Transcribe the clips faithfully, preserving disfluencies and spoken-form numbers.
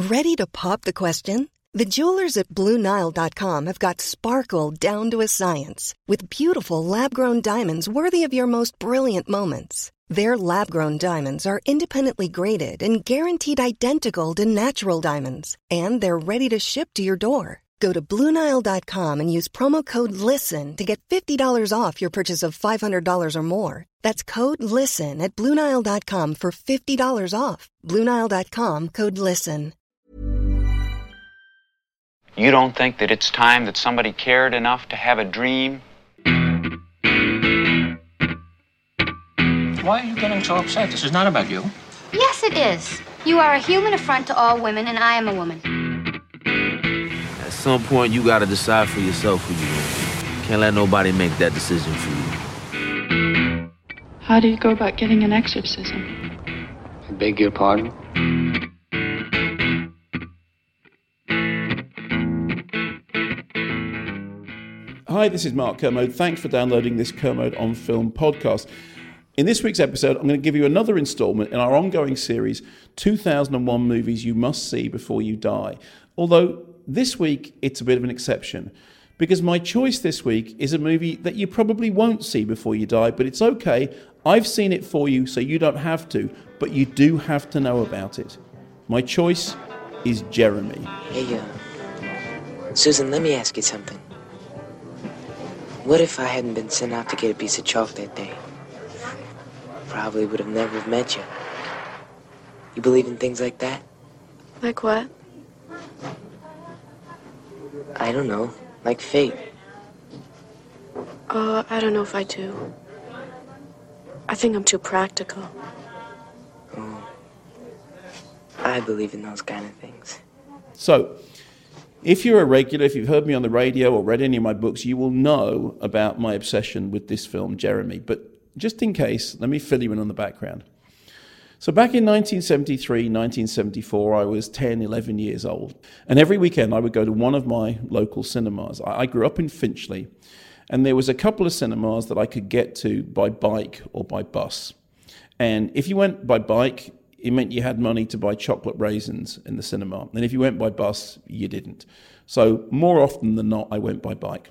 Ready to pop the question? The jewelers at Blue Nile dot com have got sparkle down to a science with beautiful lab-grown diamonds worthy of your most brilliant moments. Their lab-grown diamonds are independently graded and guaranteed identical to natural diamonds, and they're ready to ship to your door. Go to Blue Nile dot com and use promo code LISTEN to get fifty dollars off your purchase of five hundred dollars or more. That's code LISTEN at Blue Nile dot com for fifty dollars off. Blue Nile dot com, code LISTEN. You don't think that it's time that somebody cared enough to have a dream? Why are you getting so upset? This is not about you. Yes, it is. You are a human affront to all women, and I am a woman. At some point, you gotta decide for yourself who you are. Can't let nobody make that decision for you. How do you go about getting an exorcism? I beg your pardon? Hi, this is Mark Kermode. Thanks for downloading this Kermode on Film podcast. In this week's episode, I'm going to give you another installment in our ongoing series, two thousand one Movies You Must See Before You Die. Although this week, it's a bit of an exception, because my choice this week is a movie that you probably won't see before you die, but it's okay. I've seen it for you, so you don't have to, but you do have to know about it. My choice is Jeremy. Hey, uh, Susan, let me ask you something. What if I hadn't been sent out to get a piece of chalk that day? Probably would have never have met you. You believe in things like that? Like what? I don't know. Like fate. Uh, I don't know if I do. I think I'm too practical. Oh. I believe in those kind of things. So, if you're a regular, if you've heard me on the radio or read any of my books, you will know about my obsession with this film, Jeremy. But just in case, let me fill you in on the background. So back in nineteen seventy-three, nineteen seventy-four, I was ten, eleven years old. And every weekend I would go to one of my local cinemas. I grew up in Finchley, and there was a couple of cinemas that I could get to by bike or by bus. And if you went by bike, it meant you had money to buy chocolate raisins in the cinema. And if you went by bus, you didn't. So more often than not, I went by bike.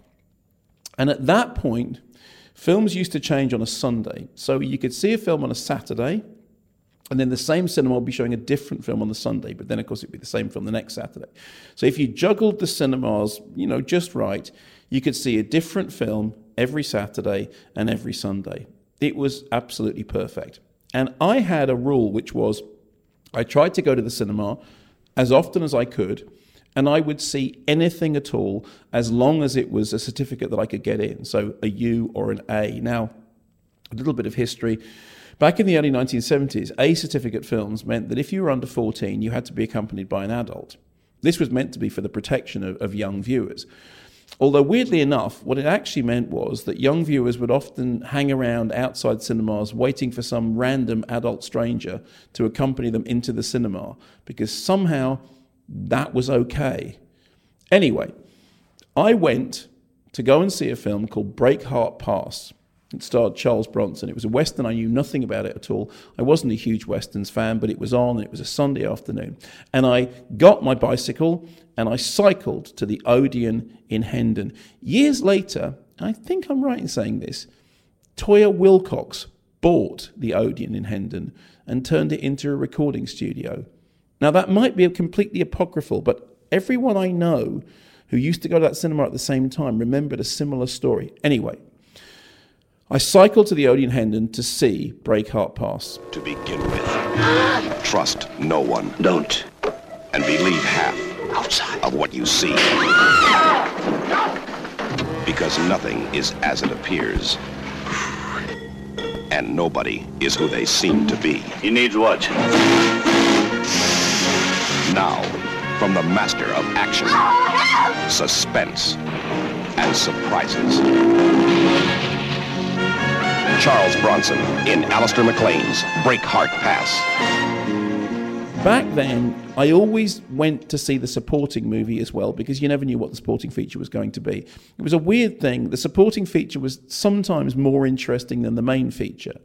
And at that point, films used to change on a Sunday. So you could see a film on a Saturday, and then the same cinema would be showing a different film on the Sunday, but then, of course, it'd be the same film the next Saturday. So if you juggled the cinemas, you know, just right, you could see a different film every Saturday and every Sunday. It was absolutely perfect. And I had a rule, which was I tried to go to the cinema as often as I could, and I would see anything at all as long as it was a certificate that I could get in, so a U or an A. Now, a little bit of history. Back in the early nineteen seventies, A certificate films meant that if you were under fourteen, you had to be accompanied by an adult. This was meant to be for the protection of, of young viewers. Although, weirdly enough, what it actually meant was that young viewers would often hang around outside cinemas waiting for some random adult stranger to accompany them into the cinema, because somehow that was okay. Anyway, I went to go and see a film called Breakheart Pass. It starred Charles Bronson. It was a Western. I knew nothing about it at all. I wasn't a huge Westerns fan, but it was on, and it was a Sunday afternoon. And I got my bicycle, and I cycled to the Odeon in Hendon. Years later, I think I'm right in saying this, Toyah Willcox bought the Odeon in Hendon and turned it into a recording studio. Now, that might be completely apocryphal, but everyone I know who used to go to that cinema at the same time remembered a similar story. Anyway, I cycled to the Odeon Hendon to see Breakheart Pass. To begin with, trust no one. Don't. And believe half outside of what you see. Because nothing is as it appears. And nobody is who they seem to be. He needs what? Now, from the master of action, suspense, and surprises, Charles Bronson in Alistair MacLean's Breakheart Pass. Back then, I always went to see the supporting movie as well, because you never knew what the supporting feature was going to be. It was a weird thing. The supporting feature was sometimes more interesting than the main feature.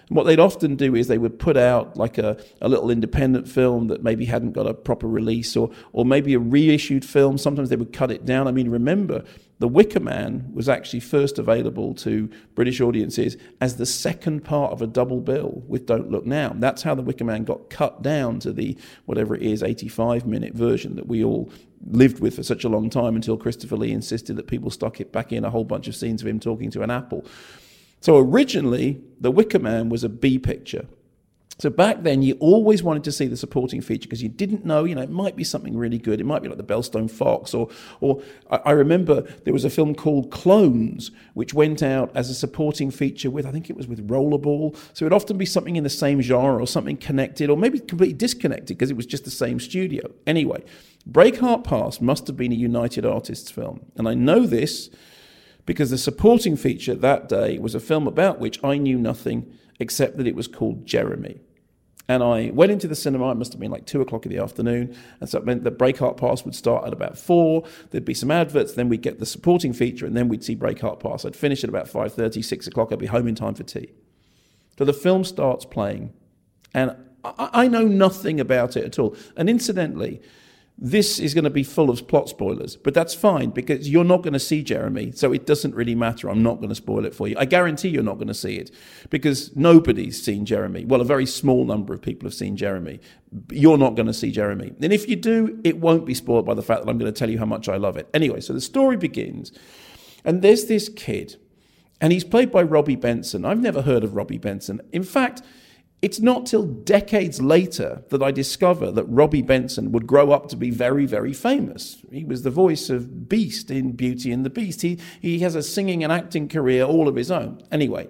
And what they'd often do is they would put out like a, a little independent film that maybe hadn't got a proper release, or or maybe a reissued film. Sometimes they would cut it down. I mean, remember, The Wicker Man was actually first available to British audiences as the second part of a double bill with Don't Look Now. That's how The Wicker Man got cut down to the, whatever it is, eighty-five minute version that we all lived with for such a long time, until Christopher Lee insisted that people stuck it back in a whole bunch of scenes of him talking to an apple. So originally, The Wicker Man was a B picture. So back then, you always wanted to see the supporting feature because you didn't know, you know, it might be something really good. It might be like the Bellstone Fox, or, or I, I remember there was a film called Clones, which went out as a supporting feature with, I think it was with Rollerball. So it'd often be something in the same genre or something connected, or maybe completely disconnected because it was just the same studio. Anyway, Breakheart Pass must have been a United Artists film. And I know this because the supporting feature that day was a film about which I knew nothing except that it was called Jeremy. And I went into the cinema, it must have been like two o'clock in the afternoon, and so it meant that Breakheart Pass would start at about four, there'd be some adverts, then we'd get the supporting feature, and then we'd see Breakheart Pass. I'd finish at about five thirty, six o'clock, I'd be home in time for tea. So the film starts playing, and I, I know nothing about it at all. And incidentally, this is going to be full of plot spoilers, but that's fine because you're not going to see Jeremy, so it doesn't really matter. I'm not going to spoil it for you. I guarantee you're not going to see it because nobody's seen Jeremy. Well, a very small number of people have seen Jeremy. You're not going to see Jeremy. And if you do, it won't be spoiled by the fact that I'm going to tell you how much I love it. Anyway, so the story begins, and there's this kid, and he's played by Robbie Benson. I've never heard of Robbie Benson. In fact, it's not till decades later that I discover that Robbie Benson would grow up to be very, very famous. He was the voice of Beast in Beauty and the Beast. He, he has a singing and acting career all of his own. Anyway,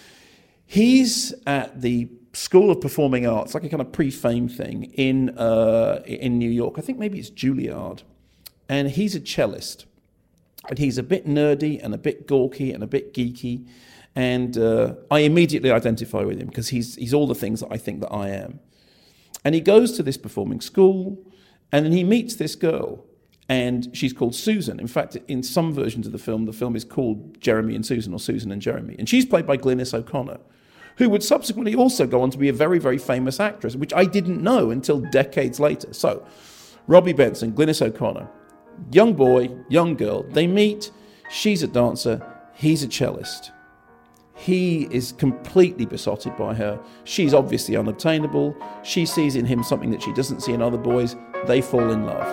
he's at the School of Performing Arts, like a kind of pre-fame thing in, uh, in New York. I think maybe it's Juilliard. And he's a cellist. And he's a bit nerdy and a bit gawky and a bit geeky. And uh, I immediately identify with him because he's he's all the things that I think that I am. And he goes to this performing school, and then he meets this girl, and she's called Susan. In fact, in some versions of the film, the film is called Jeremy and Susan, or Susan and Jeremy. And she's played by Glynis O'Connor, who would subsequently also go on to be a very, very famous actress, which I didn't know until decades later. So, Robbie Benson, Glynis O'Connor, young boy, young girl, they meet, she's a dancer, he's a cellist. He is completely besotted by her. She's obviously unobtainable. She sees in him something that she doesn't see in other boys. They fall in love.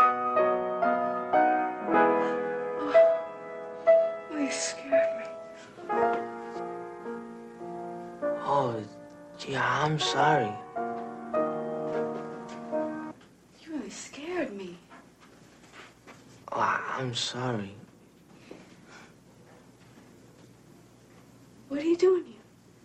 Oh, you scared me. Oh, gee, I'm sorry. You really scared me. Oh, I'm sorry. What are you doing here?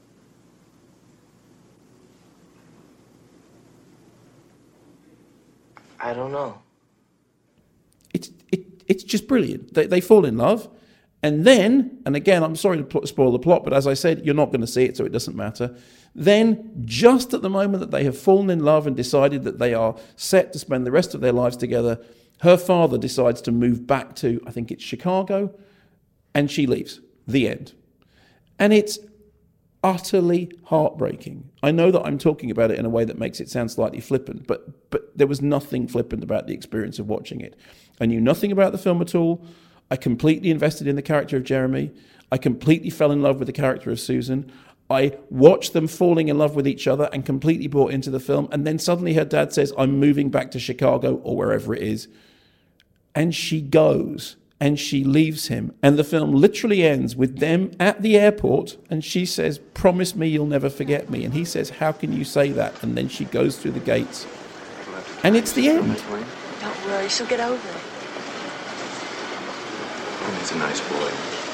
I don't know. It's it, it's just brilliant. They, they fall in love. And then, and again, I'm sorry to pl- spoil the plot, but as I said, you're not going to see it, so it doesn't matter. Then, just at the moment that they have fallen in love and decided that they are set to spend the rest of their lives together, her father decides to move back to, I think it's Chicago, and she leaves. The end. And it's utterly heartbreaking. I know that I'm talking about it in a way that makes it sound slightly flippant, but but there was nothing flippant about the experience of watching it. I knew nothing about the film at all. I completely invested in the character of Jeremy. I completely fell in love with the character of Susan. I watched them falling in love with each other and completely bought into the film. And then suddenly her dad says, I'm moving back to Chicago or wherever it is. And she goes. And she leaves him. And the film literally ends with them at the airport. And she says, promise me you'll never forget me. And he says, how can you say that? And then she goes through the gates. And it's the end. Don't worry, she'll get over it. He's a nice boy.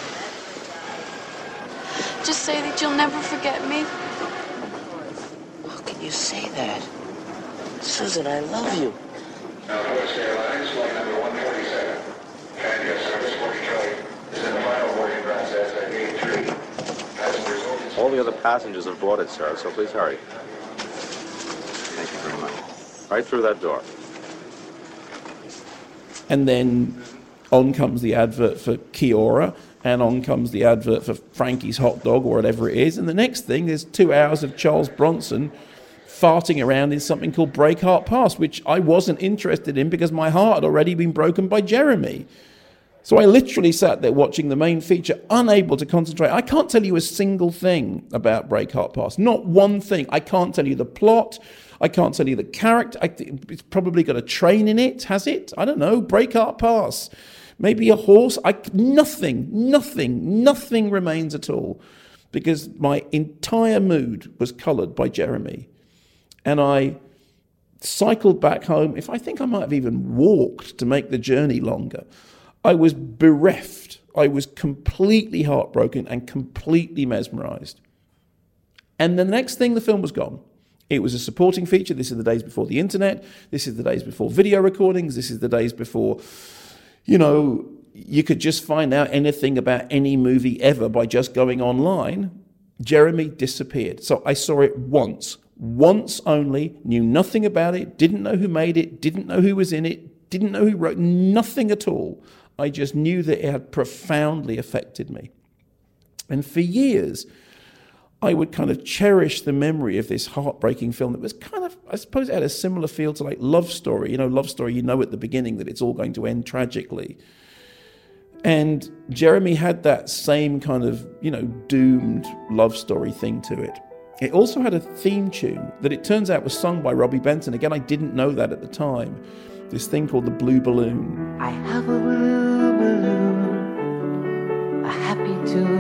Just say that you'll never forget me. How can you say that? Susan, I love you. Northwest Airlines, flight number one forty-seven. Fabulous service for Detroit. Is in the final boarding process at gate three. Passengers... All the other passengers have boarded, sir, so please hurry. Thank you very much. Right through that door. And then on comes the advert for Kia-Ora, and on comes the advert for Frankie's hot dog or whatever it is, and the next thing is two hours of Charles Bronson farting around in something called Breakheart Pass, which I wasn't interested in because my heart had already been broken by Jeremy. So I literally sat there watching the main feature, unable to concentrate. I can't tell you a single thing about Breakheart Pass. Not one thing. I can't tell you the plot. I can't tell you the character. I th- it's probably got a train in it, has it? I don't know. Breakheart Pass. Maybe a horse. I, nothing, nothing, nothing remains at all because my entire mood was coloured by Jeremy. And I cycled back home. If I think I might have even walked to make the journey longer. I was bereft. I was completely heartbroken and completely mesmerised. And the next thing, the film was gone. It was a supporting feature. This is the days before the internet. This is the days before video recordings. This is the days before, you know, you could just find out anything about any movie ever by just going online. Jeremy disappeared. So I saw it once. Once only, knew nothing about it, didn't know who made it, didn't know who was in it, didn't know who wrote, nothing at all. I just knew that it had profoundly affected me. And for years, I would kind of cherish the memory of this heartbreaking film that was kind of, I suppose it had a similar feel to like Love Story. You know, Love Story, you know at the beginning that it's all going to end tragically. And Jeremy had that same kind of, you know, doomed love story thing to it. It also had a theme tune that it turns out was sung by Robbie Benson. Again, I didn't know that at the time. This thing called the Blue Balloon. I have a blue balloon, a happy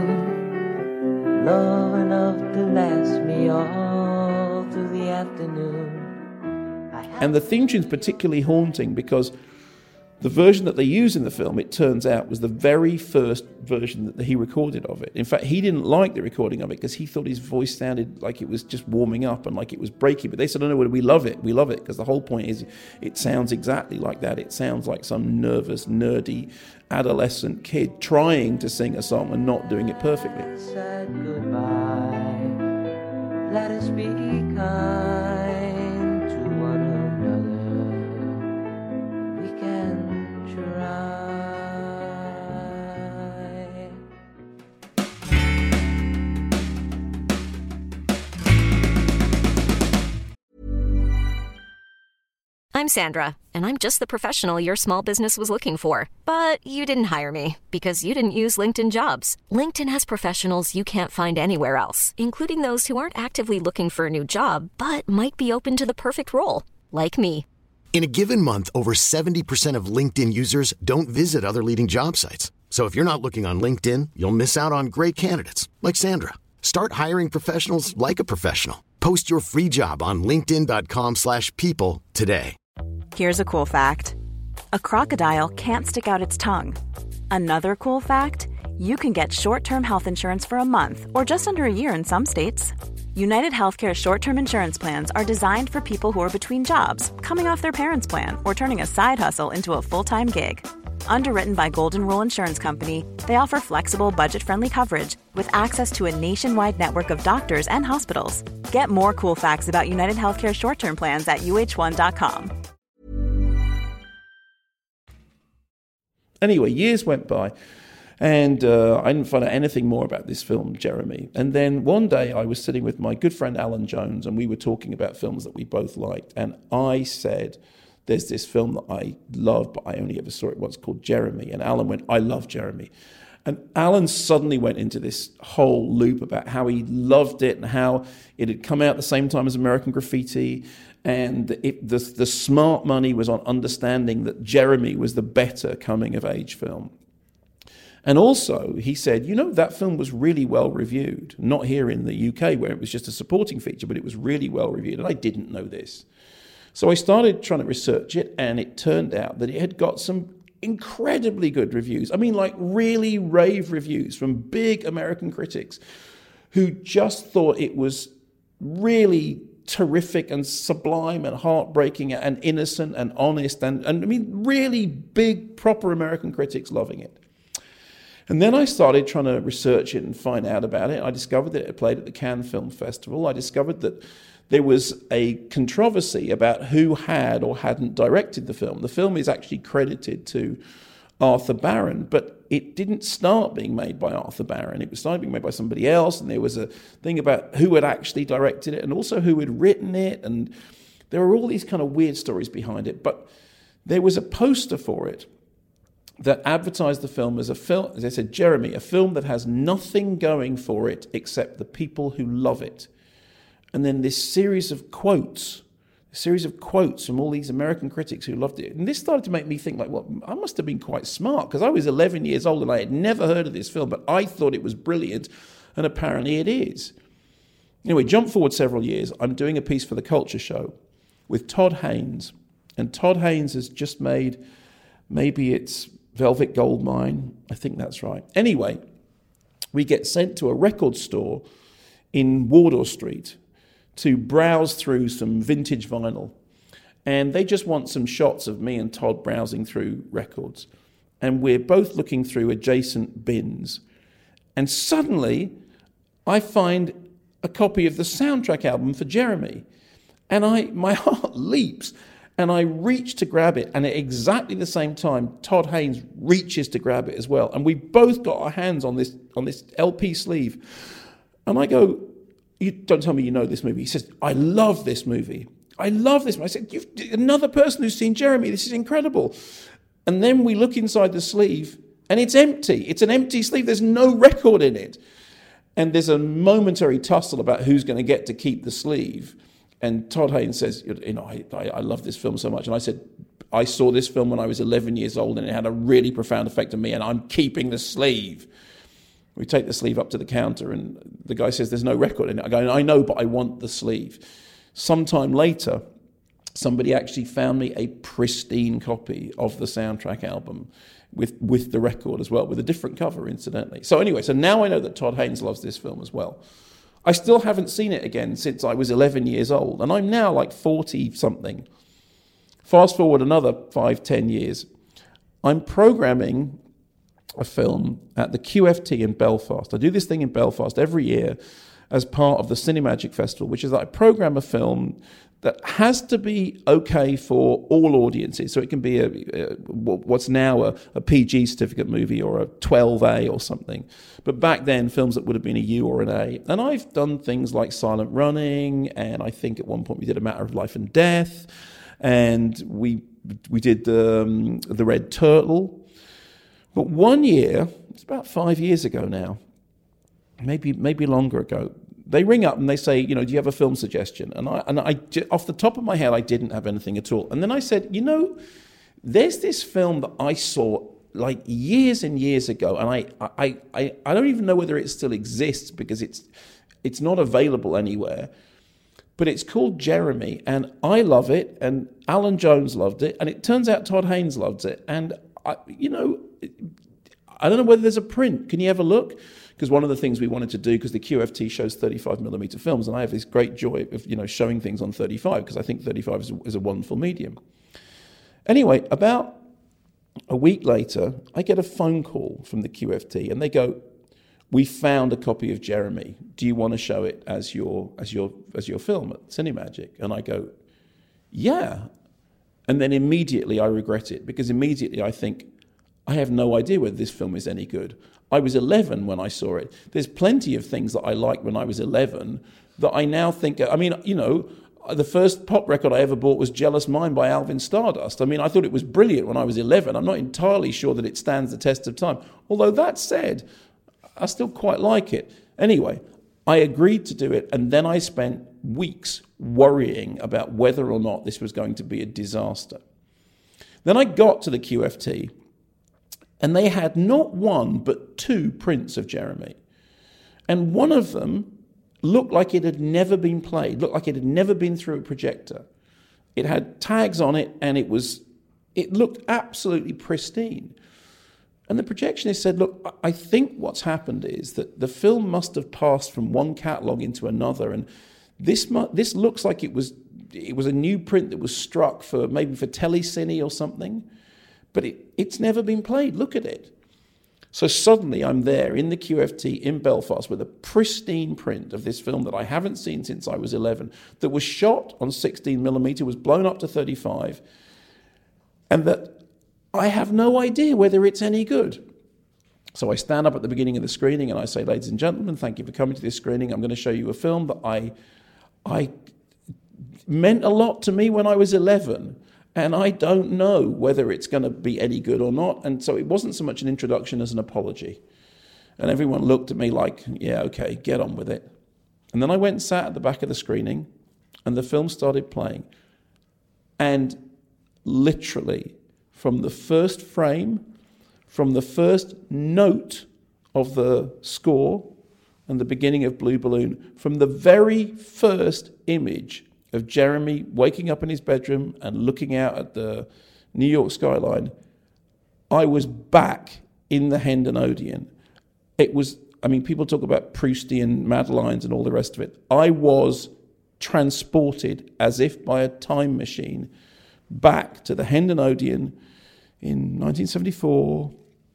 tune, love enough to last me all through the afternoon. And the theme tune's particularly haunting because the version that they use in the film, it turns out, was the very first version that he recorded of it. In fact, he didn't like the recording of it because he thought his voice sounded like it was just warming up and like it was breaking. But they said, oh, no, we love it. We love it because the whole point is it sounds exactly like that. It sounds like some nervous, nerdy, adolescent kid trying to sing a song and not doing it perfectly. Said goodbye. Let us be kind to one another. We can try. I'm Sandra, and I'm just the professional your small business was looking for. But you didn't hire me because you didn't use LinkedIn Jobs. LinkedIn has professionals you can't find anywhere else, including those who aren't actively looking for a new job, but might be open to the perfect role, like me. In a given month, over seventy percent of LinkedIn users don't visit other leading job sites. So if you're not looking on LinkedIn, you'll miss out on great candidates like Sandra. Start hiring professionals like a professional. Post your free job on linkedin.com slash people today. Here's a cool fact. A crocodile can't stick out its tongue. Another cool fact, you can get short-term health insurance for a month or just under a year in some states. United Healthcare short-term insurance plans are designed for people who are between jobs, coming off their parents' plan, or turning a side hustle into a full-time gig. Underwritten by Golden Rule Insurance Company, they offer flexible, budget-friendly coverage with access to a nationwide network of doctors and hospitals. Get more cool facts about United Healthcare short-term plans at U H one dot com. Anyway, years went by, and uh, I didn't find out anything more about this film, Jeremy. And then one day I was sitting with my good friend Alan Jones, and we were talking about films that we both liked. And I said, there's this film that I love, but I only ever saw it once, called Jeremy. And Alan went, I love Jeremy. And Alan suddenly went into this whole loop about how he loved it and how it had come out at the same time as American Graffiti. And it, the, the smart money was on understanding that Jeremy was the better coming-of-age film. And also, he said, you know, that film was really well reviewed. Not here in the U K, where it was just a supporting feature, but it was really well reviewed. And I didn't know this. So I started trying to research it, and it turned out that it had got some incredibly good reviews. I mean, like really rave reviews from big American critics who just thought it was really terrific and sublime and heartbreaking and innocent and honest. And, and I mean, really big, proper American critics loving it. And then I started trying to research it and find out about it. I discovered that it played at the Cannes Film Festival. I discovered that there was a controversy about who had or hadn't directed the film. The film is actually credited to Arthur Barron, but it didn't start being made by Arthur Barron. It was started being made by somebody else, and there was a thing about who had actually directed it and also who had written it, and there were all these kind of weird stories behind it. But there was a poster for it that advertised the film as a film, as I said, Jeremy, a film that has nothing going for it except the people who love it. And then this series of quotes, a series of quotes from all these American critics who loved it. And this started to make me think, like, well, I must have been quite smart, because I was eleven years old and I had never heard of this film, but I thought it was brilliant, and apparently it is. Anyway, jump forward several years. I'm doing a piece for the Culture Show with Todd Haynes. And Todd Haynes has just made, maybe it's Velvet Goldmine. I think that's right. Anyway, we get sent to a record store in Wardour Street to browse through some vintage vinyl. And they just want some shots of me and Todd browsing through records. And we're both looking through adjacent bins. And suddenly, I find a copy of the soundtrack album for Jeremy. And I, my heart leaps. And I reach to grab it, and at exactly the same time, Todd Haynes reaches to grab it as well. And we both got our hands on this on this L P sleeve. And I go, "You don't tell me you know this movie." He says, "I love this movie. I love this movie." I said, "You've another person who's seen Jeremy. This is incredible." And then we look inside the sleeve, and it's empty. It's an empty sleeve. There's no record in it. And there's a momentary tussle about who's going to get to keep the sleeve. And Todd Haynes says, you know, I, I, I love this film so much. And I said, I saw this film when I was eleven years old, and it had a really profound effect on me, and I'm keeping the sleeve. We take the sleeve up to the counter, and the guy says, there's no record in it. I go, I know, but I want the sleeve. Sometime later, somebody actually found me a pristine copy of the soundtrack album with, with the record as well, with a different cover, incidentally. So anyway, so now I know that Todd Haynes loves this film as well. I still haven't seen it again since I was eleven years old, and I'm now like forty-something. Fast forward another five, ten years. I'm programming a film at the Q F T in Belfast. I do this thing in Belfast every year as part of the Cinemagic Festival, which is that I program a film that has to be okay for all audiences. So it can be a, a what's now a, a P G certificate movie or a twelve A or something. But back then, films that would have been a U or an A. And I've done things like Silent Running, and I think at one point we did A Matter of Life and Death, and we we did um, The Red Turtle. But one year, it's about five years ago now, maybe maybe longer ago, they ring up and they say, you know, do you have a film suggestion? And I, and I, off the top of my head, I didn't have anything at all. And then I said, you know, there's this film that I saw like years and years ago, and I, I, I, I don't even know whether it still exists because it's, it's not available anywhere. But it's called Jeremy, and I love it, and Alan Jones loved it, and it turns out Todd Haynes loved it. And I, you know, I don't know whether there's a print. Can you have a look? Because one of the things we wanted to do, because the Q F T shows thirty-five millimeter films, and I have this great joy of, you know, showing things on thirty-five, because I think thirty-five is a, is a wonderful medium. Anyway, about a week later, I get a phone call from the Q F T, and they go, "We found a copy of Jeremy. Do you want to show it as your as your as your film at Cinemagic?" And I go, "Yeah." And then immediately I regret it, because immediately I think, I have no idea whether this film is any good. I was eleven when I saw it. There's plenty of things that I liked when I was eleven that I now think, I mean, you know, the first pop record I ever bought was Jealous Mind by Alvin Stardust. I mean, I thought it was brilliant when I was eleven. I'm not entirely sure that it stands the test of time. Although that said, I still quite like it. Anyway, I agreed to do it, and then I spent weeks worrying about whether or not this was going to be a disaster. Then I got to the Q F T, and they had not one but two prints of Jeremy. And one of them looked like it had never been played, looked like it had never been through a projector. It had tags on it, and it was, it looked absolutely pristine. And the projectionist said, look, I think what's happened is that the film must have passed from one catalogue into another, and this mu- this looks like it was it was a new print that was struck for maybe for Telecine or something, but it, it's never been played. Look at it. So suddenly I'm there in the Q F T in Belfast with a pristine print of this film that I haven't seen since I was eleven, that was shot on sixteen millimeter, was blown up to thirty-five, and that I have no idea whether it's any good. So I stand up at the beginning of the screening and I say, ladies and gentlemen, thank you for coming to this screening. I'm going to show you a film that I, I meant a lot to me when I was eleven. And I don't know whether it's going to be any good or not. And so it wasn't so much an introduction as an apology. And everyone looked at me like, yeah, okay, get on with it. And then I went and sat at the back of the screening and the film started playing. And literally, from the first frame, from the first note of the score and the beginning of Blue Balloon, from the very first image of Jeremy waking up in his bedroom and looking out at the New York skyline, I was back in the Hendon Odeon. It was, I mean, people talk about Proustian Madelines and all the rest of it. I was transported as if by a time machine back to the Hendon Odeon in nineteen seventy-four,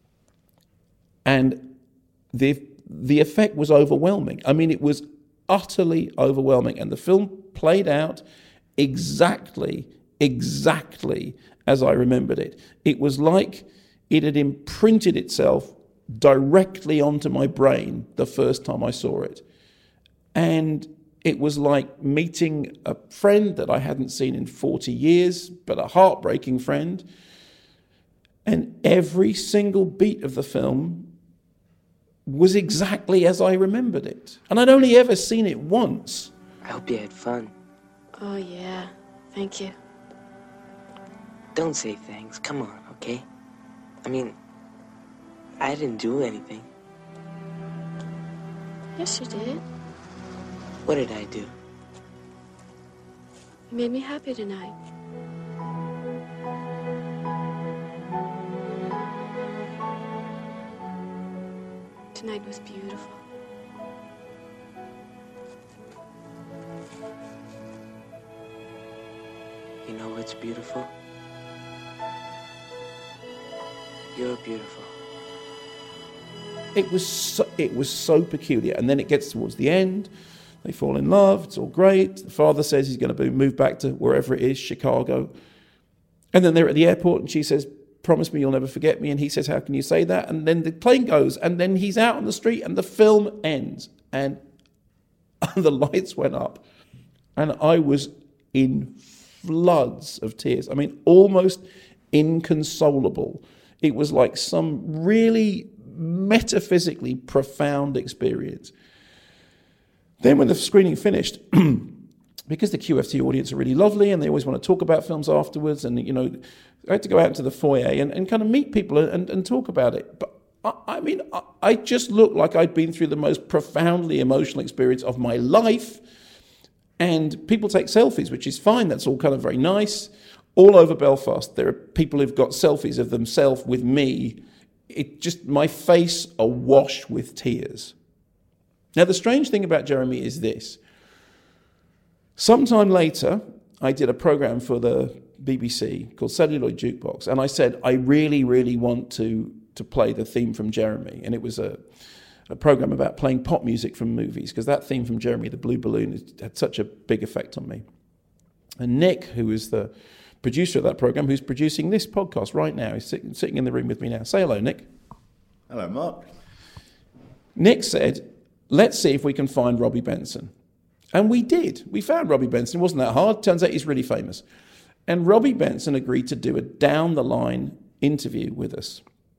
and the the effect was overwhelming. I mean, it was utterly overwhelming, and the film played out exactly, exactly as I remembered it. It was like it had imprinted itself directly onto my brain the first time I saw it. And it was like meeting a friend that I hadn't seen in forty years, but a heartbreaking friend. And every single beat of the film was exactly as I remembered it. And I'd only ever seen it once. I hope you had fun. Oh, yeah. Thank you. Don't say thanks. Come on, okay? I mean, I didn't do anything. Yes, you did. What did I do? You made me happy tonight. Tonight was beautiful. You know what's beautiful? You're beautiful. It was so, it was so peculiar. And then it gets towards the end. They fall in love. It's all great. The father says he's going to move back to wherever it is, Chicago. And then they're at the airport and she says, promise me you'll never forget me. And he says, how can you say that? And then the plane goes and then he's out on the street and the film ends. And the lights went up. And I was in floods of tears. I mean, almost inconsolable. It was like some really metaphysically profound experience. Then when the screening finished, because the Q F T audience are really lovely and they always want to talk about films afterwards, and, you know, I had to go out into the foyer and, and kind of meet people and, and talk about it. But I, I mean, I, I just looked like I'd been through the most profoundly emotional experience of my life. And people take selfies, which is fine. That's all kind of very nice. All over Belfast, there are people who've got selfies of themselves with me. It just, my face awash with tears. Now, the strange thing about Jeremy is this. Sometime later, I did a program for the B B C called Celluloid Jukebox, and I said, I really, really want to, to play the theme from Jeremy. And it was a, a program about playing pop music from movies, because that theme from Jeremy, the Blue Balloon, had such a big effect on me. And Nick, who is the producer of that program, who's producing this podcast right now, he's sitting, sitting in the room with me now. Say hello, Nick. Hello, Mark. Nick said, let's see if we can find Robbie Benson. And we did. We found Robbie Benson. It wasn't that hard. Turns out he's really famous. And Robbie Benson agreed to do a down-the-line interview with us.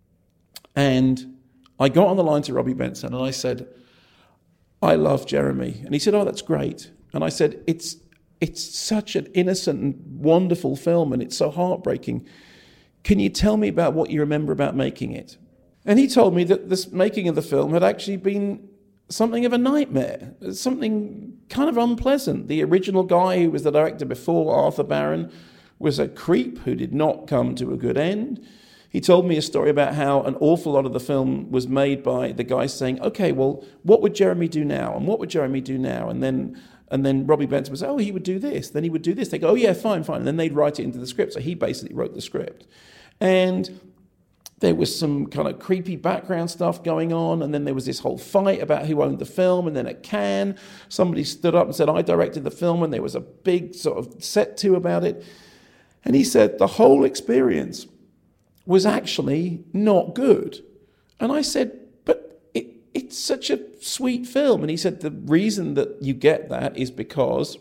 And I got on the line to Robbie Benson and I said, I love Jeremy. And he said, oh, that's great. And I said, it's it's such an innocent and wonderful film and it's so heartbreaking. Can you tell me about what you remember about making it? And he told me that this making of the film had actually been something of a nightmare, something kind of unpleasant. The original guy who was the director before, Arthur Barron, was a creep who did not come to a good end. He told me a story about how an awful lot of the film was made by the guys saying, okay, well, what would Jeremy do now? And what would Jeremy do now? And then and then Robbie Benson would say, oh, he would do this. Then he would do this. They go, oh, yeah, fine, fine. And then they'd write it into the script. So he basically wrote the script. And there was some kind of creepy background stuff going on, and then there was this whole fight about who owned the film, and then at Cannes, somebody stood up and said, I directed the film, and there was a big sort of set to about it. And he said the whole experience was actually not good. And I said, but it, it's such a sweet film. And he said, the reason that you get that is because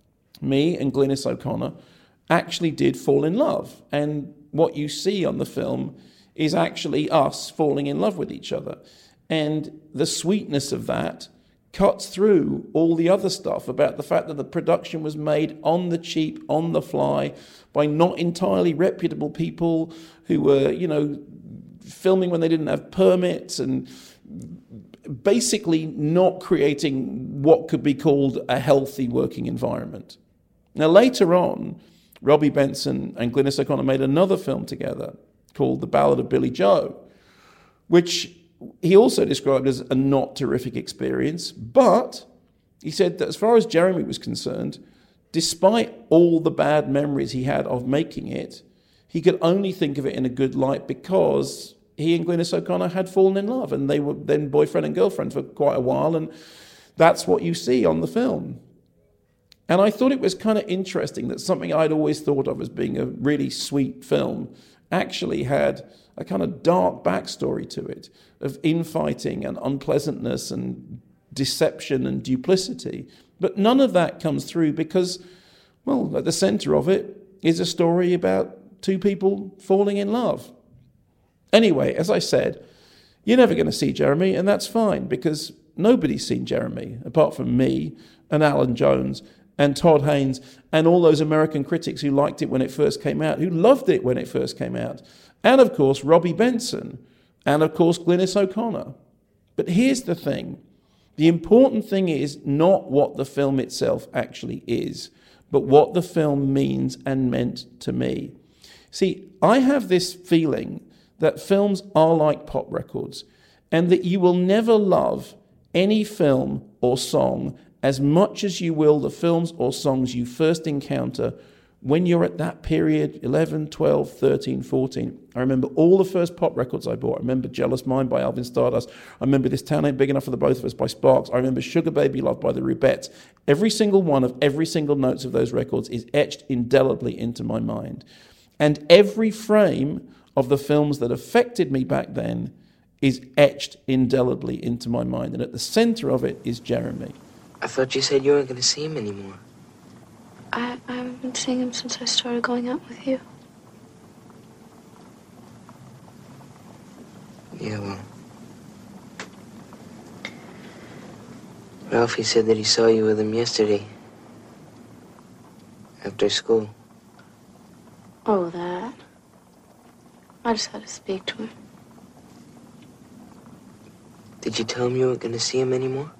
me and Glynis O'Connor actually did fall in love. And what you see on the film is actually us falling in love with each other. And the sweetness of that cuts through all the other stuff about the fact that the production was made on the cheap, on the fly, by not entirely reputable people who were, you know, filming when they didn't have permits and basically not creating what could be called a healthy working environment. Now, later on, Robbie Benson and Glynis O'Connor made another film together called The Ballad of Billy Joe, which he also described as a not terrific experience, but he said that as far as Jeremy was concerned, despite all the bad memories he had of making it, he could only think of it in a good light because he and Glynis O'Connor had fallen in love, and they were then boyfriend and girlfriend for quite a while, and that's what you see on the film. And I thought it was kind of interesting that something I'd always thought of as being a really sweet film actually had a kind of dark backstory to it of infighting and unpleasantness and deception and duplicity. But none of that comes through because, well, at the center of it is a story about two people falling in love. Anyway, as I said, you're never going to see Jeremy, and that's fine because nobody's seen Jeremy apart from me and Alan Jones and Todd Haynes and all those American critics who liked it when it first came out, who loved it when it first came out. And, of course, Robbie Benson. And, of course, Glynis O'Connor. But here's the thing. The important thing is not what the film itself actually is, but what the film means and meant to me. See, I have this feeling that films are like pop records, and that you will never love any film or song as much as you will the films or songs you first encounter when you're at that period, eleven, twelve, thirteen, fourteen. I remember all the first pop records I bought. I remember Jealous Mind by Alvin Stardust. I remember This Town Ain't Big Enough for the Both of Us by Sparks. I remember Sugar Baby Love by the Rubettes. Every single one of every single notes of those records is etched indelibly into my mind. And every frame of the films that affected me back then is etched indelibly into my mind. And at the center of it is Jeremy. I thought you said you weren't going to see him anymore. I, I haven't been seeing him since I started going out with you. Yeah, well... Ralphie said that he saw you with him yesterday. After school. Oh, that. I just had to speak to him. Did you tell him you weren't going to see him anymore?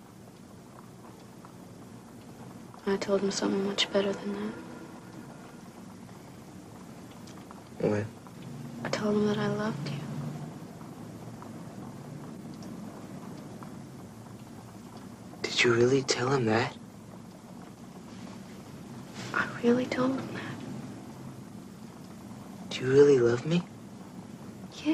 I told him something much better than that. What? I told him that I loved you. Did you really tell him that? I really told him that. Do you really love me? Yeah.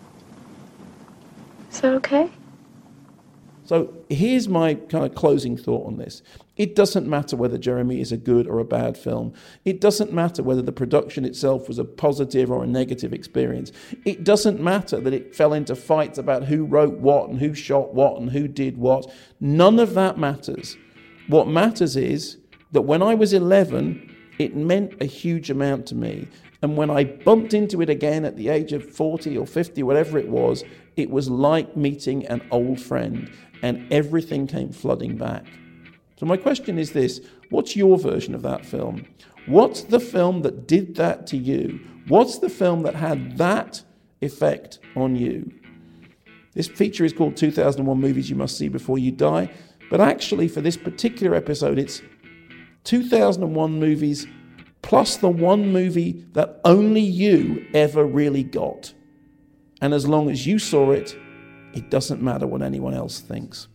Is that okay? So here's my kind of closing thought on this. It doesn't matter whether Jeremy is a good or a bad film. It doesn't matter whether the production itself was a positive or a negative experience. It doesn't matter that it fell into fights about who wrote what and who shot what and who did what. None of that matters. What matters is that when I was eleven, it meant a huge amount to me. And when I bumped into it again at the age of forty or fifty, whatever it was, it was like meeting an old friend, and everything came flooding back. So my question is this: what's your version of that film? What's the film that did that to you? What's the film that had that effect on you? This feature is called two thousand one Movies You Must See Before You Die, but actually for this particular episode, it's two thousand one movies plus the one movie that only you ever really got. And as long as you saw it, it doesn't matter what anyone else thinks.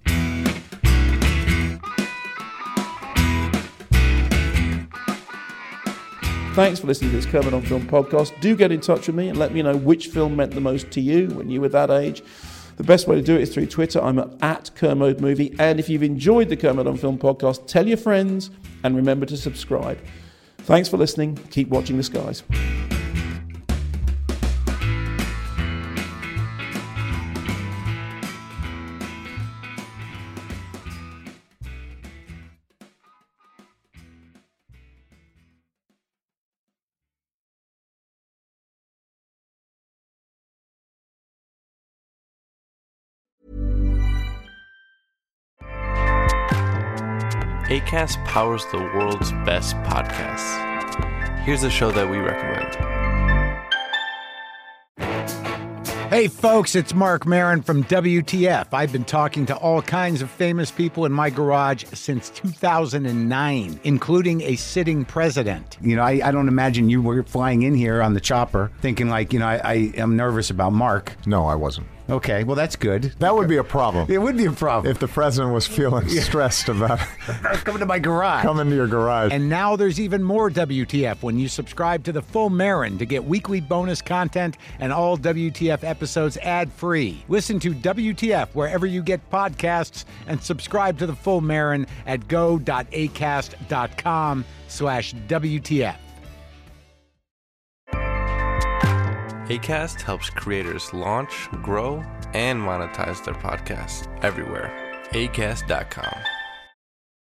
Thanks for listening to this Kermode on Film podcast. Do get in touch with me and let me know which film meant the most to you when you were that age. The best way to do it is through Twitter. I'm at, at Kermode Movie. And if you've enjoyed the Kermode on Film podcast, tell your friends and remember to subscribe. Thanks for listening. Keep watching the skies. Acast powers the world's best podcasts. Here's a show that we recommend. Hey folks, it's Mark Maron from W T F. I've been talking to all kinds of famous people in my garage since two thousand nine, including a sitting president. You know, I, I don't imagine you were flying in here on the chopper thinking like, you know, I, I am nervous about Mark. No, I wasn't. Okay, well, that's good. That would be a problem. It would be a problem. If the president was feeling stressed about coming to my garage. Coming to your garage. And now there's even more W T F when you subscribe to the Full Marin to get weekly bonus content and all W T F episodes ad-free. Listen to W T F wherever you get podcasts and subscribe to the Full Marin at go.acast.com slash WTF. Acast helps creators launch, grow, and monetize their podcasts everywhere. acast dot com.